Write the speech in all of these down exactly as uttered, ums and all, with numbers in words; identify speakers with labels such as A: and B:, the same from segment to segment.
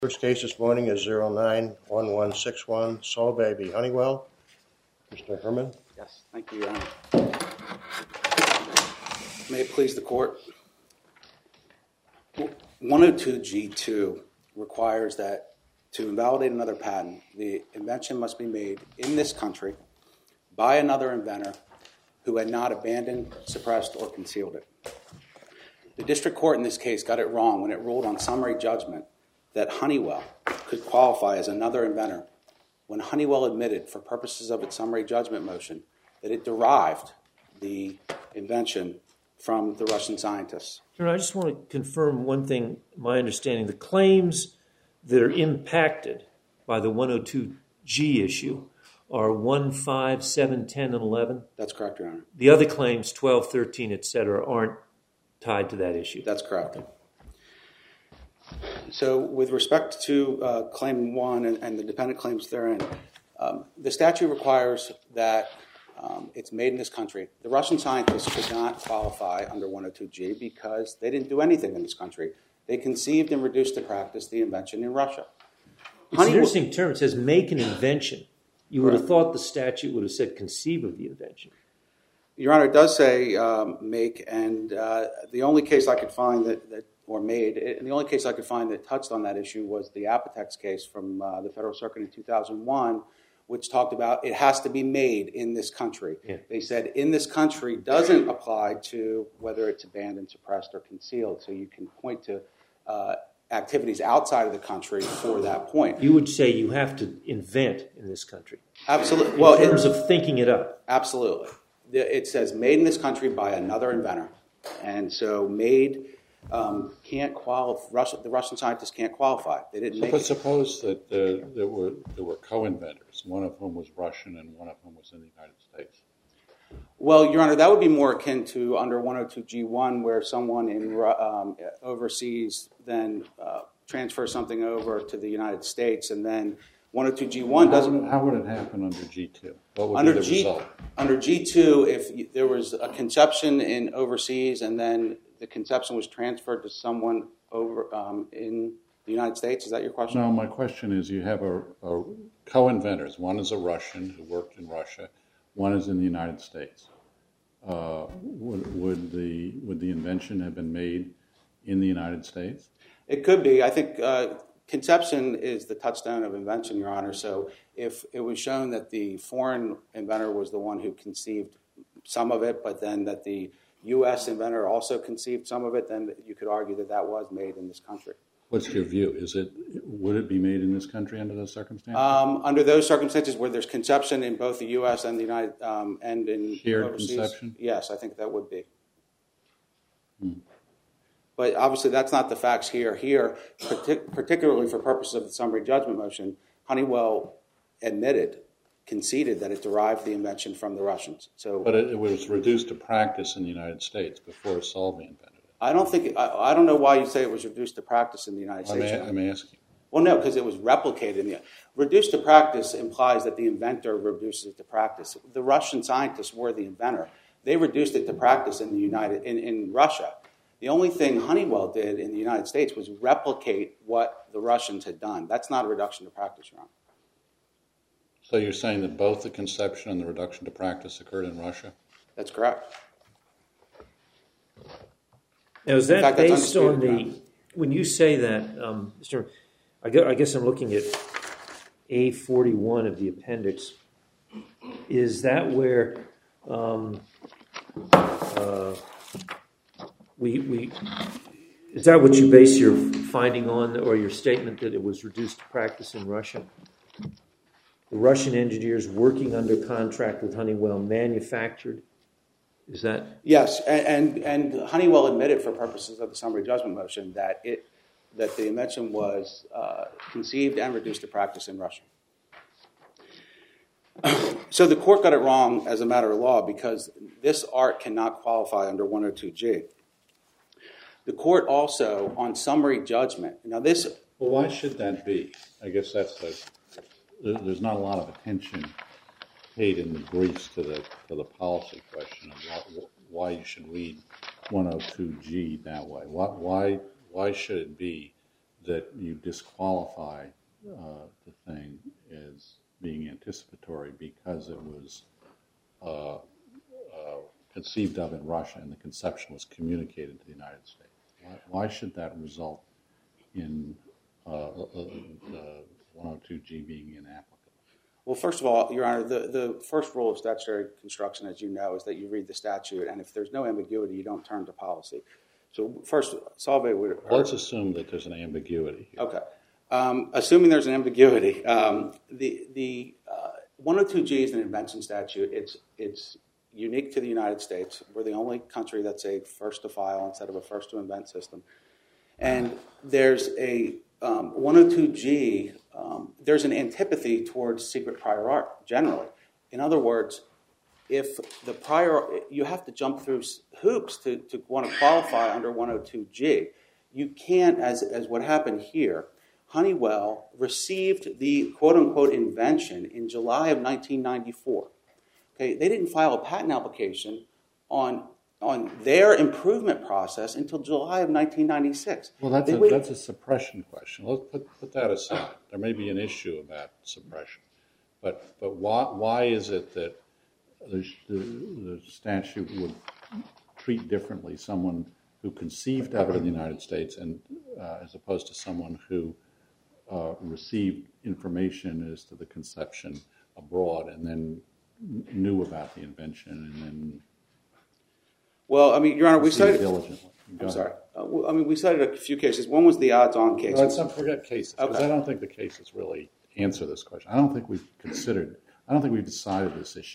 A: First case this morning is zero nine one one six one, Solvay v. Honeywell. Mister Herman.
B: Yes, thank you, Your Honor. May it please the court. one oh two G two requires that to invalidate another patent, the invention must be made in this country by another inventor who had not abandoned, suppressed, or concealed it. The district court in this case got it wrong when it ruled on summary judgment that Honeywell could qualify as another inventor when Honeywell admitted, for purposes of its summary judgment motion, that it derived the invention from the Russian scientists.
C: I just want to confirm one thing, my understanding. The claims that are impacted by the one oh two G issue are one, five, seven, ten, and eleven?
B: That's correct, Your Honor.
C: The other claims, twelve, thirteen, et cetera, aren't tied to that issue?
B: That's correct. So with respect to uh, Claim one and, and the dependent claims therein, um, the statute requires that um, it's made in this country. The Russian scientists could not qualify under one oh two G because they didn't do anything in this country. They conceived and reduced to practice the invention in Russia.
C: It's Honey an interesting w- term. It says make an invention. You would have thought the statute would have said conceive of the invention.
B: Your Honor, it does say um, make, and uh, the only case I could find that, that or made, and the only case I could find that touched on that issue was the Apotex case from uh, the Federal Circuit in two thousand one, which talked about it has to be made in this country. Yeah. They said in this country doesn't apply to whether it's abandoned, suppressed, or concealed. So you can point to uh, activities outside of the country for that point.
C: You would say you have to invent in this country.
B: Absolutely.
C: In
B: well,
C: terms
B: it,
C: of thinking it up.
B: Absolutely. It says made in this country by another inventor. And so made um, can't qualify, Russia, the Russian scientists can't qualify. They didn't
D: so,
B: make
D: but
B: it.
D: Suppose that uh, there were there were co-inventors, one of whom was Russian and one of whom was in the United States.
B: Well, Your Honor, that would be more akin to under one oh two G one, where someone in um, overseas then uh, transfers something over to the United States, and then one oh two G one doesn't.
D: How would it happen under G two? What would
B: under
D: be the
B: G,
D: result?
B: Under G two, if there was a conception in overseas and then the conception was transferred to someone over um, in the United States, is that your question?
D: No, my question is you have a, a co-inventors. One is a Russian who worked in Russia. One is in the United States. Uh, would, would the would the invention have been made in the United States?
B: It could be. I think uh, conception is the touchstone of invention, Your Honor. So if it was shown that the foreign inventor was the one who conceived some of it, but then that the U S inventor also conceived some of it, then you could argue that that was made in this country.
D: What's your view? Is it would it be made in this country under those circumstances?
B: Um, under those circumstances, where there's conception in both the U S and the United um, and in
D: shared
B: overseas,
D: conception?
B: Yes, I think that would be.
D: Hmm.
B: But obviously, that's not the facts here. Here, partic- particularly for purposes of the summary judgment motion, Honeywell admitted, conceded that it derived the invention from the Russians. So,
D: but it, it was reduced to practice in the United States before Solvay invented it.
B: I don't think. I, I don't know why you say it was reduced to practice in the United
D: I'm
B: States.
D: A, I'm asking.
B: Well, no, because it was replicated in the reduced to practice implies that the inventor reduces it to practice. The Russian scientists were the inventor. They reduced it to practice in the United in, in Russia. The only thing Honeywell did in the United States was replicate what the Russians had done. That's not a reduction to practice, Your Honor.
D: So you're saying that both the conception and the reduction to practice occurred in Russia?
B: That's correct.
C: Now, is that
B: fact,
C: based on
B: Your
C: the,
B: Honor.
C: when you say that, um, Mister I guess, I guess I'm looking at A forty-one of the appendix. Is that where um, uh, we, we, is that what you base your finding on, or your statement that it was reduced to practice in Russia? The Russian engineers working under contract with Honeywell manufactured, is that?
B: Yes, and, and, and Honeywell admitted for purposes of the summary judgment motion that it that the invention was uh, conceived and reduced to practice in Russia. So the court got it wrong as a matter of law because this art cannot qualify under one oh two G. The court also, on summary judgment, now this...
D: Well, why should that be? I guess that's the... There's not a lot of attention paid in the briefs to the to the policy question of why, why you should read one oh two G that way. Why, why why should it be that you disqualify uh, the thing as being anticipatory because it was uh, uh, conceived of in Russia and the conception was communicated to the United States? Why, why should that result in uh, uh, uh, one oh two G being inapplicable?
B: Well, first of all, Your Honor, the, the first rule of statutory construction, as you know, is that you read the statute, and if there's no ambiguity, you don't turn to policy. So first, Solvay would...
D: Well, let's assume that there's an ambiguity here.
B: Okay. Um, assuming there's an ambiguity, um, the, the uh, one oh two G is an invention statute. It's, it's unique to the United States. We're the only country that's a first to file instead of a first to invent system. And there's a um, one oh two G, um, there's an antipathy towards secret prior art, generally. In other words, if the prior, you have to jump through hoops to, to want to qualify under one oh two G. You can't, as, as what happened here, Honeywell received the quote-unquote invention in July of nineteen ninety-four. Okay, they didn't file a patent application on, on their improvement process until July of nineteen ninety-six.
D: Well, that's,
B: They
D: a,
B: waited-
D: that's a suppression question. Let's put, put that aside. There may be an issue about suppression. But, but why, why is it that the, the, the statute would treat differently someone who conceived of it in the United States and uh, as opposed to someone who uh, received information as to the conception abroad and then knew about the invention and then
B: Well, I mean, Your Honor, we
D: proceeded
B: cited...
D: diligently? Go
B: I'm
D: ahead.
B: sorry. Uh, well, I mean, we cited a few cases. One was the odds-on case.
D: Let's not forget cases, because
B: Okay.
D: I don't think the cases really answer this question. I don't think we've considered, I don't think we've decided this issue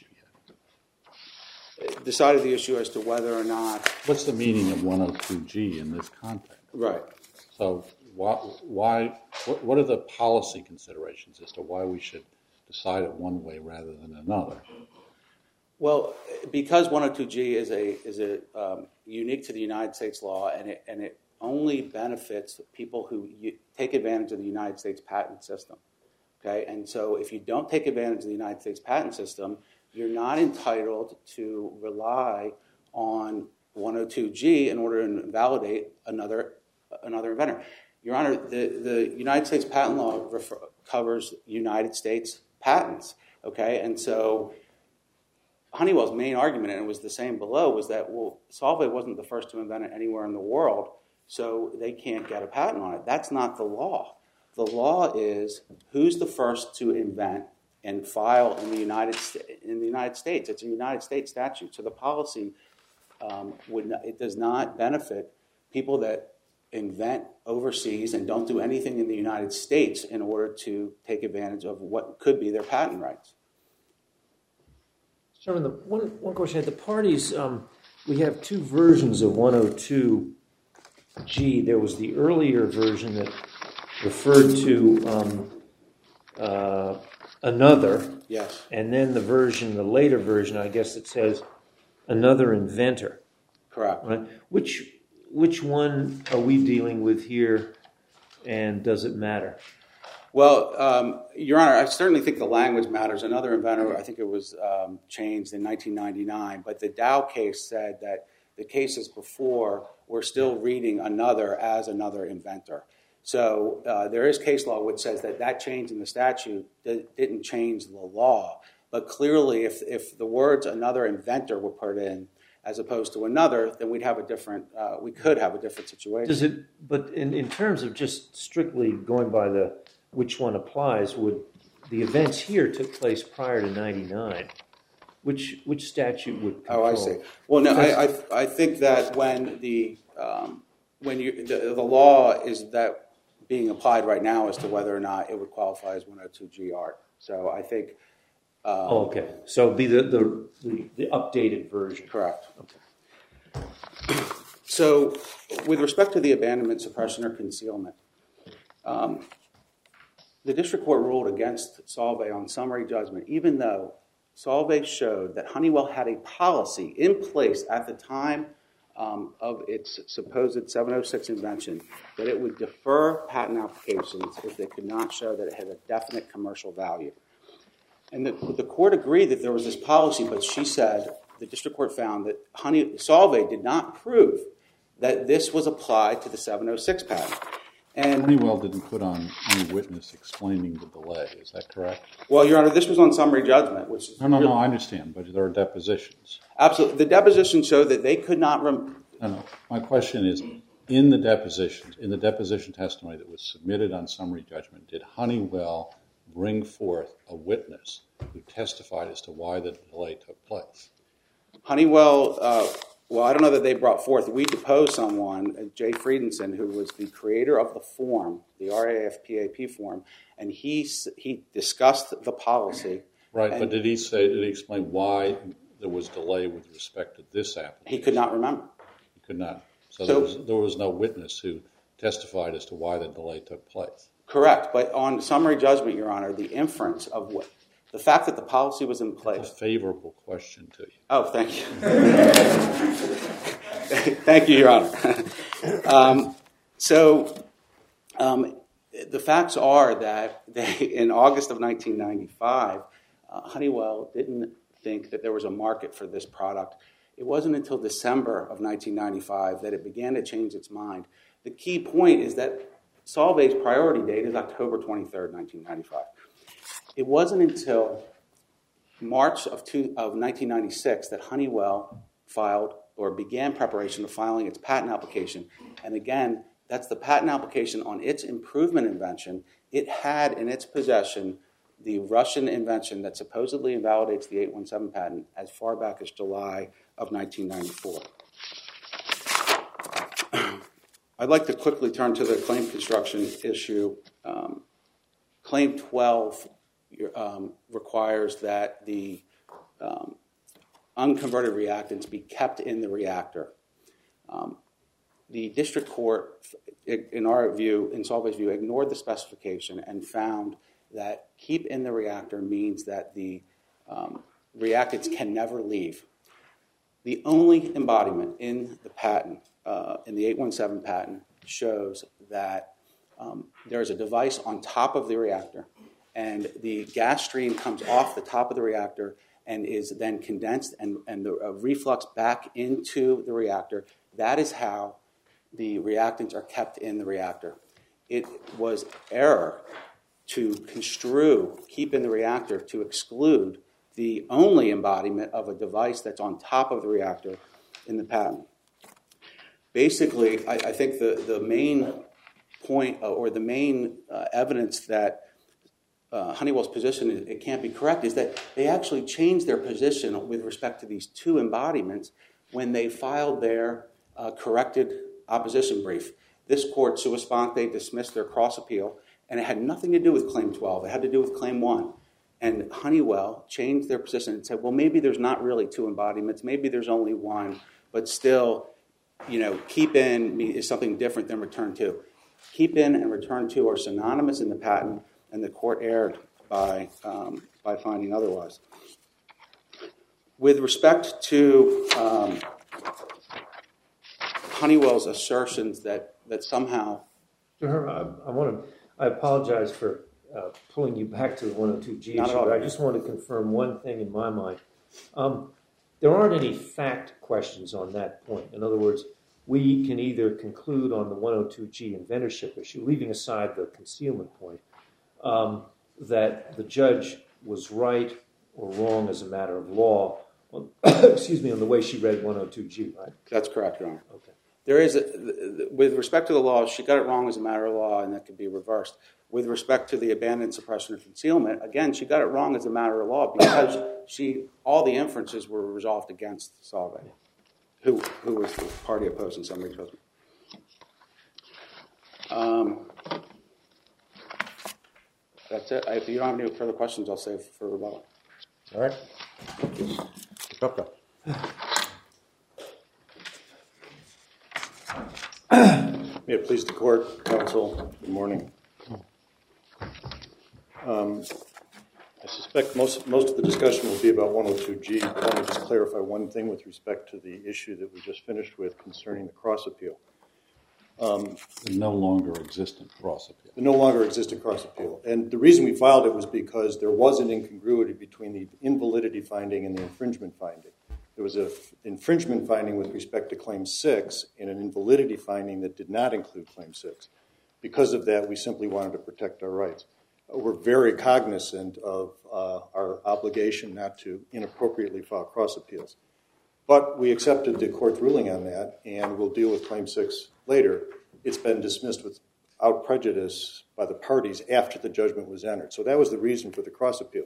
D: yet.
B: Decided the issue as to whether or not...
D: What's the meaning of one oh two G in this context?
B: Right.
D: So why, why what, what are the policy considerations as to why we should decide it one way rather than another?
B: Well, because one oh two G is a is a um, unique to the United States law, and it and it only benefits people who you, take advantage of the United States patent system. Okay, and so if you don't take advantage of the United States patent system, you're not entitled to rely on one oh two G in order to invalidate another another inventor. Your Honor, the, the United States patent law refer, covers United States patents. Okay, and so Honeywell's main argument, and it was the same below, was that, well, Solvay wasn't the first to invent it anywhere in the world, so they can't get a patent on it. That's not the law. The law is who's the first to invent and file in the United in the United States. It's a United States statute, so the policy um, would not, it does not benefit people that invent overseas and don't do anything in the United States in order to take advantage of what could be their patent rights.
C: Chairman, the one, one question I had, the parties, um, we have two versions of one oh two G. There was the earlier version that referred to um, uh, another.
B: Yes.
C: And then the version, the later version, I guess it says another inventor.
B: Correct.
C: Right? Which, which one are we dealing with here, and does it matter?
B: Well, um, Your Honor, I certainly think the language matters. Another inventor, I think it was um, changed in nineteen ninety-nine, but the Dow case said that the cases before were still reading another as another inventor. So uh, there is case law which says that that change in the statute didn't change the law. But clearly, if, if the words another inventor were put in as opposed to another, then we'd have a different, uh, we could have a different situation.
C: Does it, but in, in terms of just strictly going by the which one applies, would the events here took place prior to ninety-nine? Which which statute would control?
B: Oh, I see. Well, no, I, I I think that when the um, when you the, the law is that being applied right now as to whether or not it would qualify as one oh two G art. So I think. Um,
C: Oh, okay. So it'd be the, the the the updated version.
B: Correct.
C: Okay.
B: So, with respect to the abandonment, suppression, or concealment, um, the district court ruled against Solvay on summary judgment, even though Solvay showed that Honeywell had a policy in place at the time um, of its supposed seven oh six invention that it would defer patent applications if they could not show that it had a definite commercial value. And the, the court agreed that there was this policy, but she said, the district court found that Honey, Solvay did not prove that this was applied to the seven oh six patent. And
D: Honeywell didn't put on any witness explaining the delay. Is that correct?
B: well, Your Honor, this was on summary judgment, which is
D: No, no,
B: really,
D: no, I understand, but there are depositions.
B: absolutely. The deposition showed that they could not. Rem-
D: No, no. My question is, in the depositions, in the deposition testimony that was submitted on summary judgment, did Honeywell bring forth a witness who testified as to why the delay took place?
B: Honeywell, uh, well, I don't know that they brought forth. We deposed someone, uh, Jay Friedenson, who was the creator of the form, the R A F P A P form, and he s- he discussed the policy.
D: Right,
B: and
D: but did he say, did he explain why there was delay with respect to this application?
B: he could not remember.
D: He could not. So,
B: So-
D: there, was, there was no witness who testified as to why the delay took place.
B: Correct, but on summary judgment, Your Honor, the inference of what the fact that the policy was in
D: It's a
B: place.
D: favorable question to you.
B: Oh, thank you. Thank you, Your Honor. um, so um, the facts are that they, in August of nineteen ninety-five, uh, Honeywell didn't think that there was a market for this product. It wasn't until December of nineteen ninety-five that it began to change its mind. The key point is that Solvay's priority date is October twenty-third, nineteen ninety-five. It wasn't until March of, two, of nineteen ninety-six that Honeywell filed or began preparation of filing its patent application. And again, that's the patent application on its improvement invention. It had in its possession the Russian invention that supposedly invalidates the eight one seven patent as far back as July of nineteen ninety-four. I'd like to quickly turn to the claim construction issue. Um, claim twelve um, requires that the um, unconverted reactants be kept in the reactor. Um, the district court, in our view, in Solvay's view, ignored the specification and found that keep in the reactor means that the um, reactants can never leave. The only embodiment in the patent, uh, in the eight one seven patent, shows that um, there is a device on top of the reactor, and the gas stream comes off the top of the reactor and is then condensed and, and the uh, reflux back into the reactor. That is how the reactants are kept in the reactor. It was error to construe keep in the reactor to exclude the only embodiment of a device that's on top of the reactor in the patent. Basically, I, I think the, the main point uh, or the main uh, evidence that uh, Honeywell's position is, it can't be correct is that they actually changed their position with respect to these two embodiments when they filed their uh, corrected opposition brief. This court, sua sponte, dismissed their cross appeal, and it had nothing to do with Claim twelve. It had to do with Claim one. And Honeywell changed their position and said, well, maybe there's not really two embodiments. Maybe there's only one. But still, you know, keep in is something different than return to. Keep in and return to are synonymous in the patent, and the court erred by, um, by finding otherwise. With respect to um, Honeywell's assertions that, that somehow...
C: I, I want to. I apologize for uh, pulling you back to the one oh two G
B: Not
C: issue,
B: at all.
C: but I just want to confirm one thing in my mind. Um, there aren't any fact questions on that point. In other words, we can either conclude on the one oh two G inventorship issue, leaving aside the concealment point, um, that the judge was right or wrong as a matter of law, on, excuse me, on the way she read one oh two G, right?
B: That's correct, Your Honor.
C: Okay.
B: There is, a, with respect to the law, she got it wrong as a matter of law, and that could be reversed. With respect to the abandoned suppression or concealment, again, she got it wrong as a matter of law because she all the inferences were resolved against Solvay, who who was the party opposed in summary judgment. Um, that's it. If you don't have any further questions, I'll save for rebuttal.
A: All right. Gupta.
E: May it please the court, counsel, good morning. Um, I suspect most, most of the discussion will be about one oh two G, but let me just clarify one thing with respect to the issue that we just finished with concerning the cross appeal. Um,
D: The no longer existent cross appeal.
E: the no longer existent cross appeal. And the reason we filed it was because there was an incongruity between the invalidity finding and the infringement finding. There was an infringement finding with respect to Claim six and an invalidity finding that did not include Claim six. Because of that, we simply wanted to protect our rights. We're very cognizant of uh, our obligation not to inappropriately file cross appeals. But we accepted the court's ruling on that, and we'll deal with Claim six later. It's been dismissed without prejudice by the parties after the judgment was entered. So that was the reason for the cross appeal.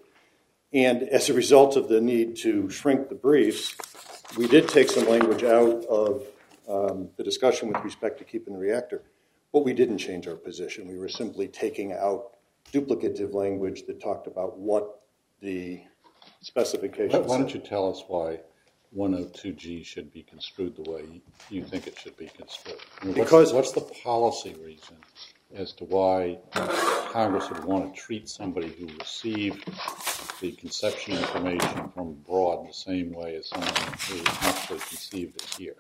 E: And as a result of the need to shrink the briefs, we did take some language out of um, the discussion with respect to keeping the reactor. But we didn't change our position. We were simply taking out duplicative language that talked about what the specifications
D: Why, why don't
E: said.
D: you tell us why one oh two G should be construed the way you think it should be construed? I mean,
E: Because-
D: what's, what's the policy reason as to why Congress would want to treat somebody who received the conception information from abroad the same way as someone who actually conceived it here?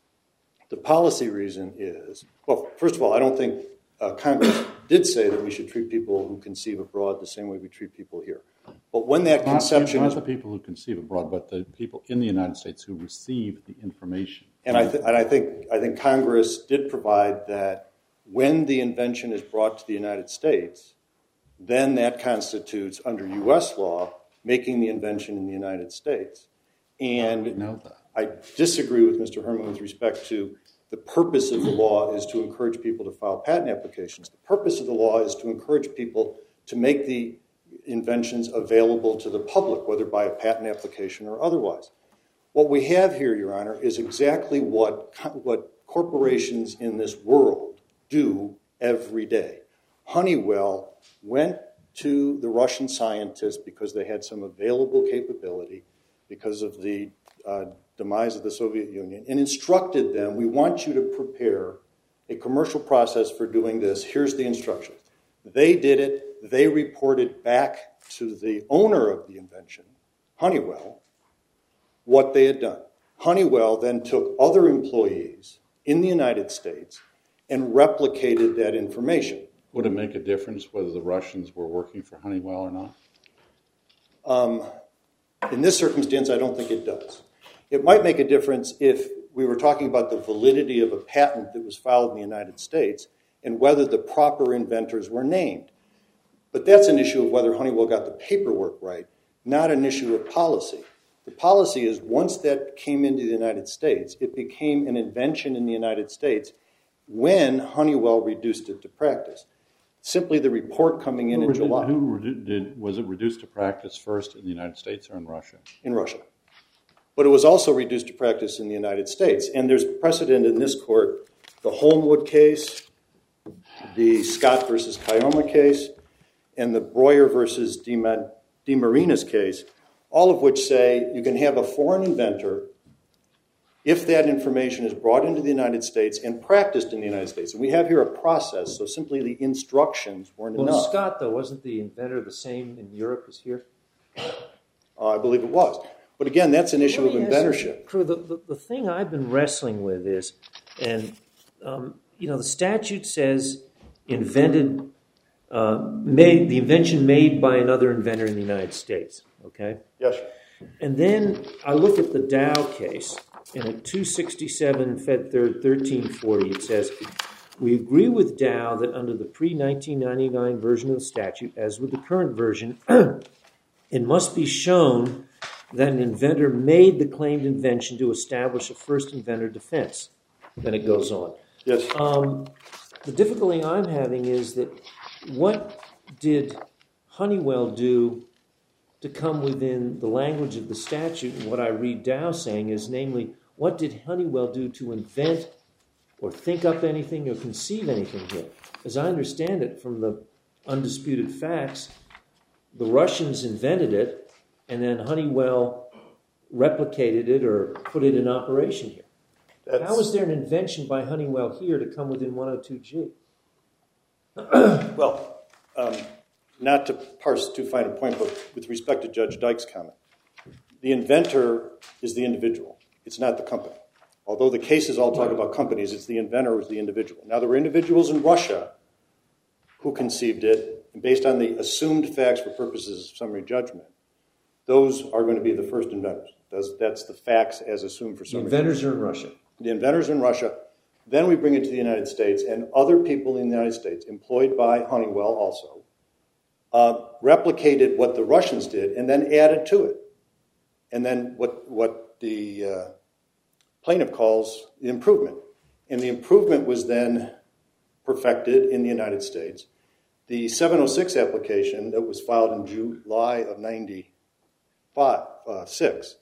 E: The policy reason is, well, first of all, I don't think uh, Congress did say that we should treat people who conceive abroad the same way we treat people here. But when that
D: Not,
E: conception
D: not
E: is,
D: the people who conceive abroad, but the people in the United States who receive the information.
E: and I, th- and I think I think Congress did provide that when the invention is brought to the United States, then that constitutes, under U S law, making the invention in the United States. And
D: I know that.
E: I disagree with Mister Herman with respect to the purpose of the law is to encourage people to file patent applications. The purpose of the law is to encourage people to make the inventions available to the public, whether by a patent application or otherwise. What we have here, Your Honor, is exactly what, what corporations in this world do every day. Honeywell went to the Russian scientists because they had some available capability because of the uh, demise of the Soviet Union and instructed them, we want you to prepare a commercial process for doing this. Here's the instructions. They did it. They reported back to the owner of the invention, Honeywell, what they had done. Honeywell then took other employees in the United States and replicated that information.
D: Would it make a difference whether the Russians were working for Honeywell or not?
E: Um, in this circumstance, I don't think it does. It might make a difference if we were talking about the validity of a patent that was filed in the United States and whether the proper inventors were named. But that's an issue of whether Honeywell got the paperwork right, not an issue of policy. The policy is once that came into the United States, it became an invention in the United States when Honeywell reduced it to practice. Simply the report coming in
D: Who
E: in
D: redu-
E: July
D: Who redu- did, was it reduced to practice first in the United States or in Russia?
E: in Russia. But it was also reduced to practice in the United States. And there's precedent in this court, the Holmwood case, the Scott versus Kioma case, and the Breuer versus DeMarinis case, all of which say you can have a foreign inventor if that information is brought into the United States and practiced in the United States. And we have here a process, so simply the instructions weren't
C: Well,
E: enough.
C: Scott, though, wasn't the inventor the same in Europe as here?
E: Uh, I believe it was. But again, that's an issue of
C: Let me ask you,
E: inventorship.
C: Crew, the, the, the thing I've been wrestling with is, and, um, you know, the statute says invented, uh, made, the invention made by another inventor in the United States, okay?
E: Yes, sir.
C: And then I look at the Dow case, and at two sixty-seven Fed Third thirteen forty, it says, we agree with Dow that under the pre nineteen ninety-nine version of the statute, as with the current version, it must be shown that an inventor made the claimed invention to establish a first inventor defense. Then it goes on.
E: Yes.
C: Um, the difficulty I'm having is that what did Honeywell do to come within the language of the statute? And what I read Dow saying is, namely, what did Honeywell do to invent or think up anything or conceive anything here? As I understand it from the undisputed facts, the Russians invented it, and then Honeywell replicated it or put it in operation here.
E: That's,
C: How is there an invention by Honeywell here to come within one oh two G?
E: well, um, not to parse too fine a point, but with respect to Judge Dyke's comment, the inventor is the individual. It's not the company. Although the cases all talk about companies, it's the inventor who's the individual. Now, there were individuals in Russia who conceived it, and based on the assumed facts for purposes of summary judgment, those are going to be the first inventors. That's, that's the facts as assumed for
C: The
E: summary
C: inventors
E: judgment.
C: are in Russia.
E: The inventors in Russia, Then we bring it to the United States, and other people in the United States, employed by Honeywell also, uh, replicated what the Russians did and then added to it. And then what, what the uh, plaintiff calls the improvement. And the improvement was then perfected in the United States. The seven oh six application that was filed in July of ninety-five, uh, six,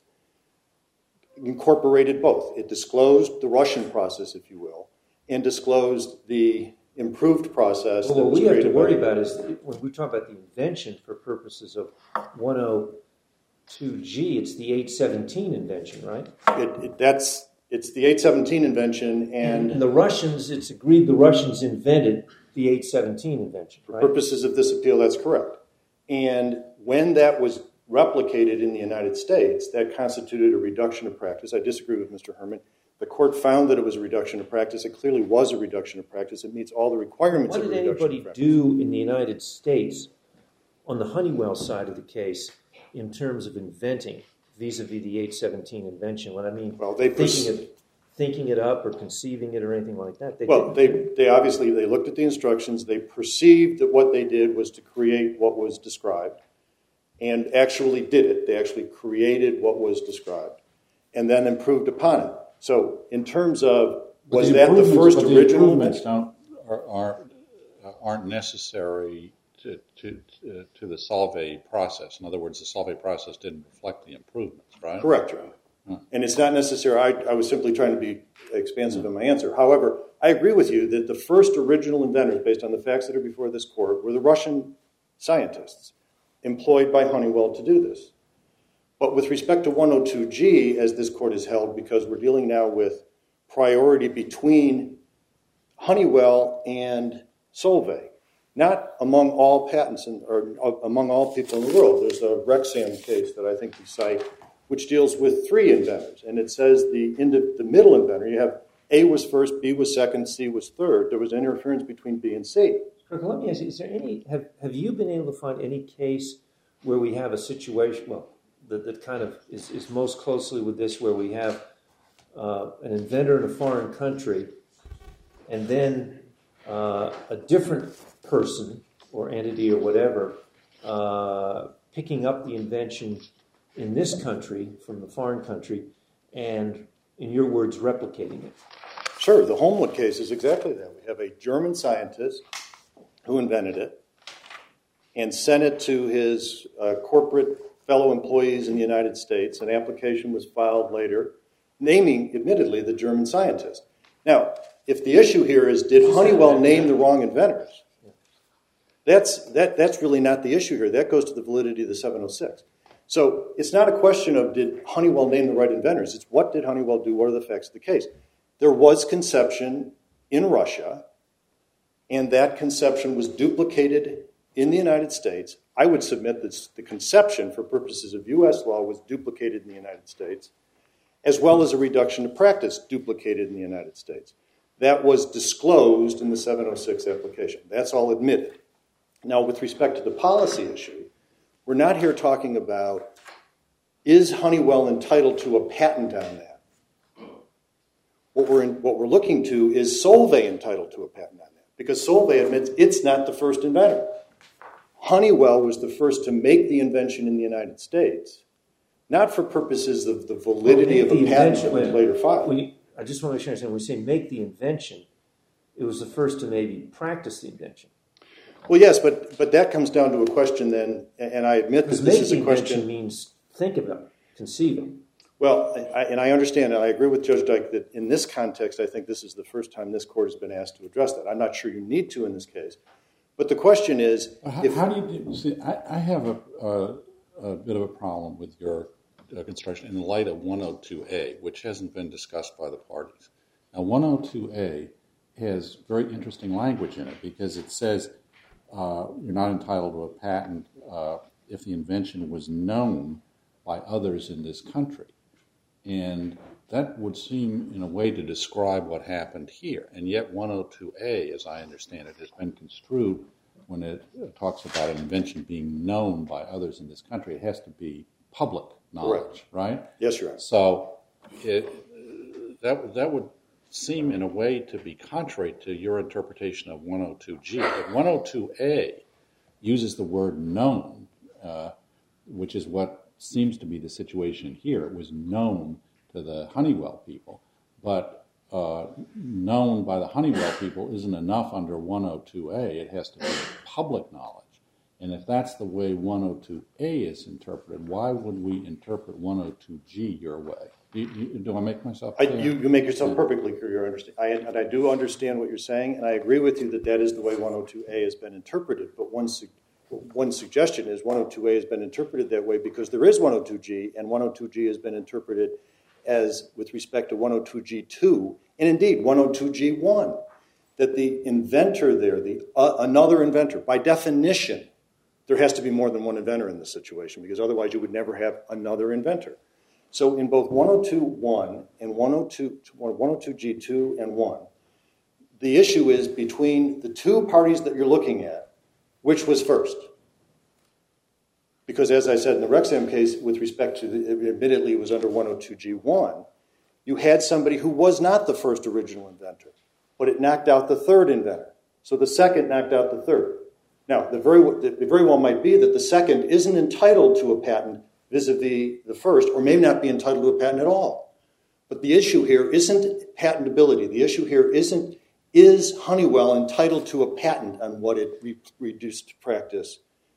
E: incorporated both. It disclosed the Russian process, if you will, and disclosed the improved process.
C: Well,
E: that
C: what
E: was
C: we have to
E: created
C: worry
E: by-
C: about is that when we talk about the invention for purposes of one oh two G, it's the eight seventeen invention, right?
E: It, it, that's it's the eight seventeen invention, and
C: And the Russians, it's agreed the Russians invented the eight seventeen invention,
E: for
C: right?
E: purposes of this appeal, that's correct. And when that was replicated in the United States, that constituted a reduction of practice. I disagree with Mister Herman. The court found that it was a reduction of practice. It clearly was a reduction of practice. It meets all the requirements
C: What
E: of a
C: did
E: reduction
C: anybody
E: of practice.
C: do in the United States on the Honeywell side of the case in terms of inventing vis-a-vis the eight seventeen invention? What I mean,
E: Well, they pers-
C: thinking, of, thinking it up or conceiving it or anything like that. They
E: Well,
C: didn't.
E: they, they obviously, they looked at the instructions. They perceived that what they did was to create what was described and actually did it. They actually created what was described and then improved upon it. So in terms of,
D: But
E: was
D: the
E: that the
D: improvements-
E: first
D: but the
E: original
D: improvements
E: invention?
D: don't are, are aren't necessary to to to, to the Solvay process. In other words, the Solvay process didn't reflect the improvements, right?
E: Correct, Your Honor. And it's not necessary. I, I was simply trying to be expansive in my answer. However, I agree with you that the first original inventors, based on the facts that are before this court, were the Russian scientists employed by Honeywell to do this. But with respect to one oh two G, as this court has held, because we're dealing now with priority between Honeywell and Solvay, not among all patents in, or among all people in the world. There's a Rexam case that I think we cite, which deals with three inventors. And it says the, indi- the middle inventor, you have A was first, B was second, C was third. There was interference between B and C.
C: Let me ask you, is there any, have, have you been able to find any case where we have a situation, well, that, that kind of is, is most closely with this, where we have uh, an inventor in a foreign country and then uh, a different person or entity or whatever uh, picking up the invention in this country from the foreign country and, in your words, replicating it?
E: Sure, the Homewood case is exactly that. We have a German scientist who invented it and sent it to his uh, corporate fellow employees in the United States. An application was filed later naming, admittedly, the German scientist. Now, if the issue here is, did Honeywell name the wrong inventors? That's, that, that's really not the issue here. That goes to the validity of the seven oh six. So it's not a question of did Honeywell name the right inventors. It's what did Honeywell do? What are the facts of the case? There was conception in Russia, and that conception was duplicated in the United States. I would submit that the conception, for purposes of U S law, was duplicated in the United States, as well as a reduction to practice duplicated in the United States. That was disclosed in the seven oh six application. That's all admitted. Now, with respect to the policy issue, we're not here talking about, is Honeywell entitled to a patent on that? What we're, in, what we're looking to is Solvay entitled to a patent on that, because Solvay admits it's not the first inventor. Honeywell was the first to make the invention in the United States, not for purposes of the validity
C: Well,
E: of a
C: the
E: patent
C: invention-
E: that was later filed.
C: When you, I just want to make sure I understand. When we say make the invention, it was the first to maybe practice the invention.
E: Well, yes, but but that comes down to a question then, and I admit that
C: Because
E: this
C: make
E: is
C: the
E: a
C: invention
E: question.
C: means think about it, conceive it.
E: Well, I, and I understand, and I agree with Judge Dyke that in this context, I think this is the first time this court has been asked to address that. I'm not sure you need to in this case. But the question is,
D: How,
E: if,
D: how do you do, see? I, I have a, a, a bit of a problem with your uh, construction in light of one oh two A, which hasn't been discussed by the parties. Now, one oh two A has very interesting language in it because it says uh, you're not entitled to a patent uh, if the invention was known by others in this country. And that would seem, in a way, to describe what happened here. And yet one oh two A, as I understand it, has been construed when it talks about an invention being known by others in this country. It has to be public knowledge,
E: Correct.
D: right?
E: yes, Your Honor.
D: So it, that, that would seem in a way to be contrary to your interpretation of one oh two G. But one oh two A uses the word known, uh, which is what seems to be the situation here. It was known to the Honeywell people, but uh, known by the Honeywell people isn't enough under one oh two A. It has to be public knowledge. And if that's the way one oh two A is interpreted, why would we interpret one oh two G your way? Do, you, do I make myself
E: I,
D: clear?
E: you, you make yourself perfectly clear. Your understand, I, and I do understand what you're saying, and I agree with you that that is the way one oh two A has been interpreted. But one, su- one suggestion is one oh two A has been interpreted that way because there is one oh two G, and one oh two G has been interpreted as with respect to one oh two G two, and indeed one oh two G one, that the inventor there, the uh, another inventor, by definition, there has to be more than one inventor in this situation because otherwise you would never have another inventor. So in both one oh two one and one oh two G two and one, the issue is between the two parties that you're looking at, which was first? Because as I said in the Rexam case, with respect to, the, admittedly it was under one oh two G one, you had somebody who was not the first original inventor, but it knocked out the third inventor. So the second knocked out the third. Now, the very, it very well might be that the second isn't entitled to a patent vis-a-vis the first, or may not be entitled to a patent at all. But the issue here isn't patentability. The issue here isn't, is Honeywell entitled to a patent on what it re- reduced to practice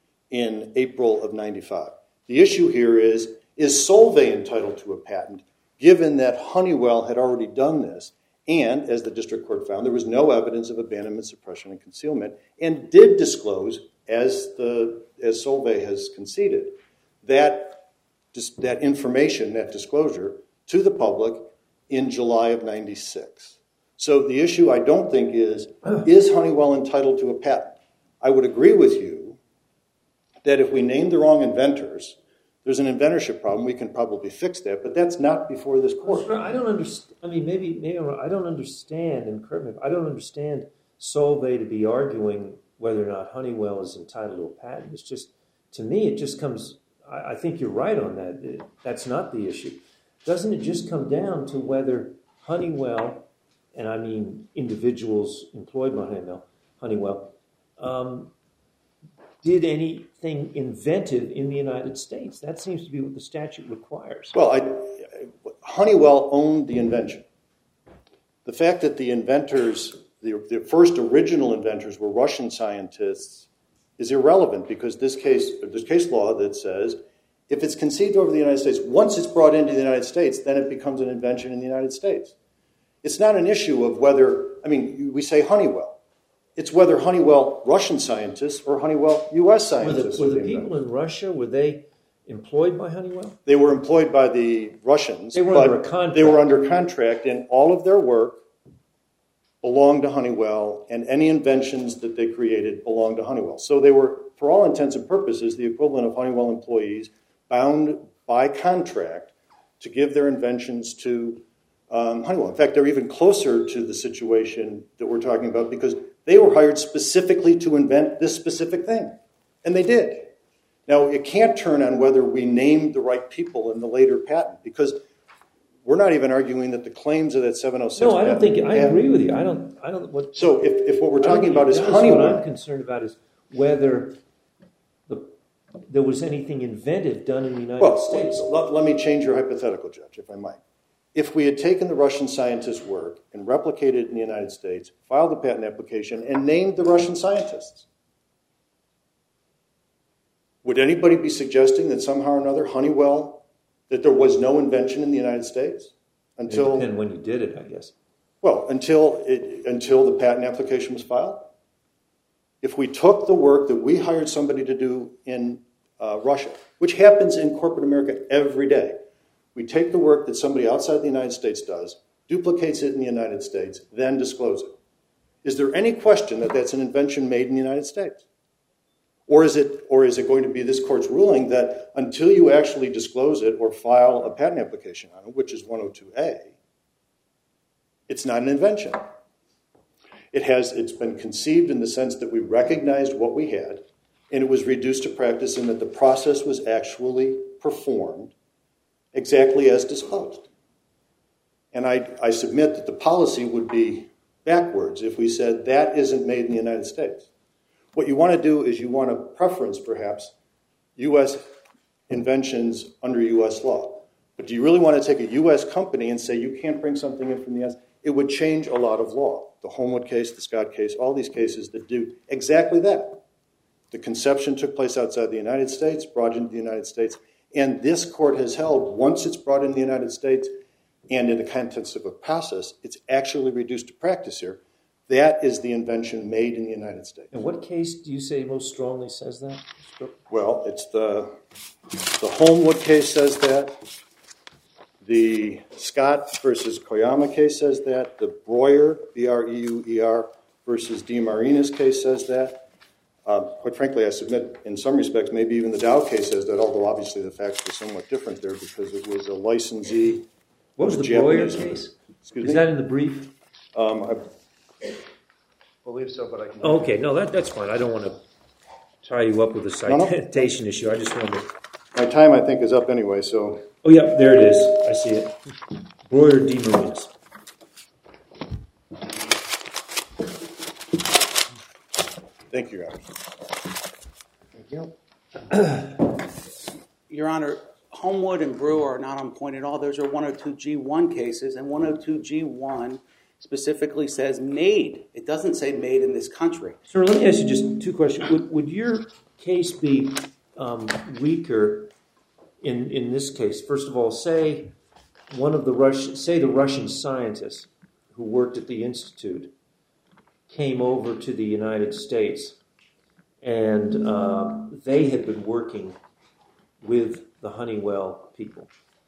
E: in April of ninety-five? The issue here is, is Solvay entitled to a patent, given that Honeywell had already done this, and, as the district court found, there was no evidence of abandonment, suppression, and concealment, and did disclose, as, the, as Solvay has conceded, that that information, that disclosure, to the public in July of ninety-six. So the issue, I don't think, is, is Honeywell entitled to a patent? I would agree with you that if we name the wrong inventors, there's an inventorship problem. We can probably fix that, but that's not before this court.
C: I don't understand. I mean, maybe, maybe I'm wrong. I don't understand, and correct me if I don't understand Solvay to be arguing whether or not Honeywell is entitled to a patent. It's just, to me, it just comes... I think you're right on that. That's not the issue. Doesn't it just come down to whether Honeywell, and I mean individuals employed by Honeywell, Honeywell um, did anything inventive in the United States? That seems to be what the statute requires.
E: Well, I, Honeywell owned the invention. The fact that the inventors, the, the first original inventors were Russian scientists is irrelevant because this case, there's case law that says if it's conceived over the United States, once it's brought into the United States, then it becomes an invention in the United States. It's not an issue of whether, I mean, we say Honeywell. It's whether Honeywell Russian scientists or Honeywell U S scientists.
C: Were the, were the people in Russia, were they employed by Honeywell?
E: They were employed by the Russians.
C: They were under a contract.
E: They were under contract, and all of their work belonged to Honeywell, and any inventions that they created belonged to Honeywell. So they were, for all intents and purposes, the equivalent of Honeywell employees bound by contract to give their inventions to um, Honeywell. In fact, they're even closer to the situation that we're talking about because they were hired specifically to invent this specific thing, and they did. Now, it can't turn on whether we named the right people in the later patent because we're not even arguing that the claims of that seven oh six.
C: No, I don't think. I agree with you. I don't. I don't. What,
E: so, if, if what we're talking about is
C: Honeywell,
E: Honeywell,
C: what I'm concerned about is whether the, there was anything inventive done in the United
E: well,
C: States.
E: Let, let me change your hypothetical, Judge, if I might. If we had taken the Russian scientists' work and replicated it in the United States, filed a patent application, and named the Russian scientists, would anybody be suggesting that somehow or another Honeywell, that there was no invention in the United States until...
C: And when you did it, I guess.
E: Well, until it, until the patent application was filed. If we took the work that we hired somebody to do in uh, Russia, which happens in corporate America every day, we take the work that somebody outside the United States does, duplicates it in the United States, then disclose it. Is there any question that that's an invention made in the United States? Or is it, or is it going to be this court's ruling that until you actually disclose it or file a patent application on it, which is one oh two A, it's not an invention? It has, it's been conceived in the sense that we recognized what we had, and it was reduced to practice in that the process was actually performed exactly as disclosed. And I, I submit that the policy would be backwards if we said that isn't made in the United States. What you want to do is you want to preference, perhaps, U S inventions under U S law. But do you really want to take a U S company and say you can't bring something in from the U S? It would change a lot of law. The Homewood case, the Scott case, all these cases that do exactly that. The conception took place outside the United States, brought into the United States, and this court has held once it's brought in the United States and in the context of a process, it's actually reduced to practice here. That is the invention made in the United States.
C: And what case do you say most strongly says that?
E: Well, it's the, the Homewood case says that. The Scott versus Koyama case says that. The Breuer, B R E U E R, versus DiMarina's case says that. Uh, quite frankly, I submit, in some respects, maybe even the Dow case says that, although obviously the facts were somewhat different there because it was a licensee.
C: What was the Breuer case?
E: Excuse
C: Is
E: me?
C: that in the brief?
E: Um, I believe so, but I can...
C: Okay, no, that, that's fine. I don't want to tie you up with a
E: No, no.
C: citation issue. I just wanted to...
E: My time, I think, is up anyway, so...
C: Oh, yeah, there it is. I see it. Breuer DiMarina's.
E: Thank you, Your Honor. Thank you.
B: Your Honor, Homewood and Brewer are not on point at all. Those are one oh two G one cases, and one oh two G one specifically says made. It doesn't say made in this country.
C: Sir, let me ask you just two questions. Would, would your case be um, weaker in, in this case? First of all, say one of the Russian, say the Russian scientists who worked at the Institute came over to the United States and uh, they had been working with the Honeywell people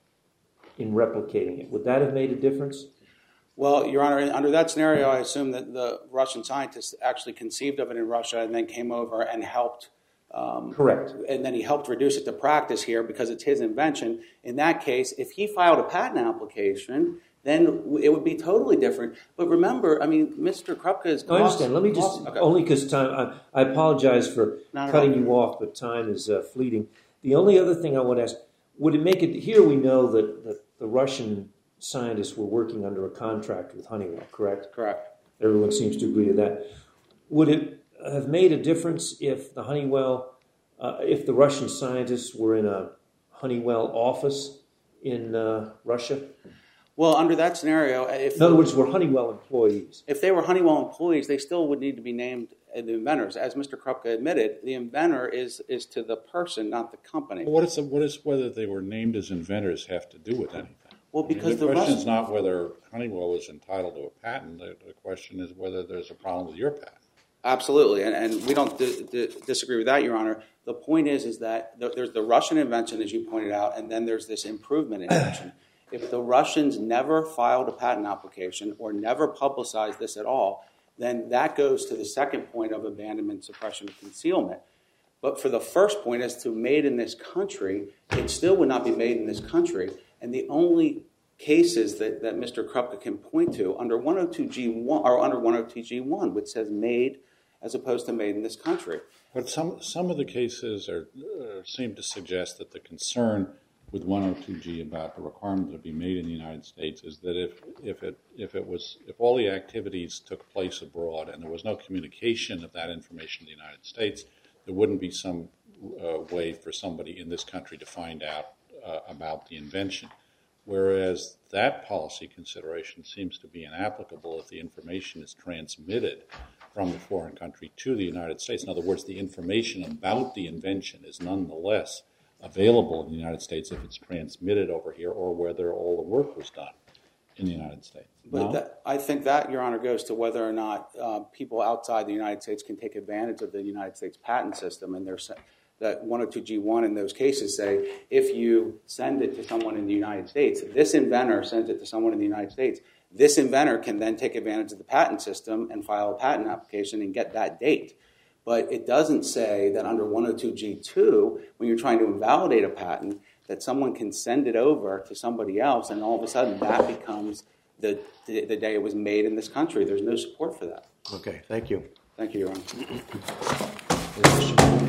C: in replicating it. Would that have made a difference?
B: Well, Your Honor, under that scenario, I assume that the Russian scientists actually conceived of it in Russia and then came over and helped. Um,
C: Correct.
B: And then he helped reduce it to practice here because it's his invention. In that case, if he filed a patent application, then it would be totally different. But remember, I mean, Mister Krupka is...
C: I understand. Let me just,
B: okay.
C: only because time, I, I apologize for
B: Not at
C: cutting
B: all.
C: you off, but time is uh, fleeting. The only other thing I want to ask, would it make it, here we know that, that the Russian scientists were working under a contract with Honeywell, correct?
B: Correct.
C: Everyone seems to agree to that. Would it have made a difference if the Honeywell, uh, if the Russian scientists were in a Honeywell office in uh, Russia?
B: Well, under that scenario, if
C: In other words, were Honeywell employees?
B: if they were Honeywell employees, they still would need to be named the inventors. As Mister Krupka admitted, the inventor is is to the person, not the company.
D: What is, the, what is whether they were named as inventors have to do with anything?
B: Well,
D: I mean,
B: because
D: the
B: the
D: question is
B: Russian...
D: not whether Honeywell is entitled to a patent. The, the question is whether there's a problem with your patent.
B: Absolutely, and, and we don't di- di- disagree with that, Your Honor. The point is, is that the, there's the Russian invention, as you pointed out, and then there's this improvement invention. If the Russians never filed a patent application or never publicized this at all, then that goes to the second point of abandonment, suppression, and concealment. But for the first point, as to made in this country, it still would not be made in this country. And the only cases that, that Mister Krupka can point to under one oh two G one or under one oh two G one, which says made as opposed to made in this country.
D: But some some of the cases are, uh, seem to suggest that the concern with one oh two G about the requirement to be made in the United States is that if if it if it was if all the activities took place abroad and there was no communication of that information in the United States, there wouldn't be some uh, way for somebody in this country to find out uh, about the invention. Whereas that policy consideration seems to be inapplicable if the information is transmitted from the foreign country to the United States. In other words, the information about the invention is nonetheless available in the United States if it's transmitted over here or whether all the work was done in the United States.
B: But
D: No?
B: that, I think that, Your Honor, goes to whether or not uh, people outside the United States can take advantage of the United States patent system. And there's that one oh two G one in those cases say if you send it to someone in the United States, this inventor sends it to someone in the United States, this inventor can then take advantage of the patent system and file a patent application and get that date. But it doesn't say that under one oh two G two, when you're trying to invalidate a patent, that someone can send it over to somebody else and all of a sudden that becomes the, the, the day it was made in this country. There's no support for that.
A: Okay, thank you.
B: Thank you, Your Honor.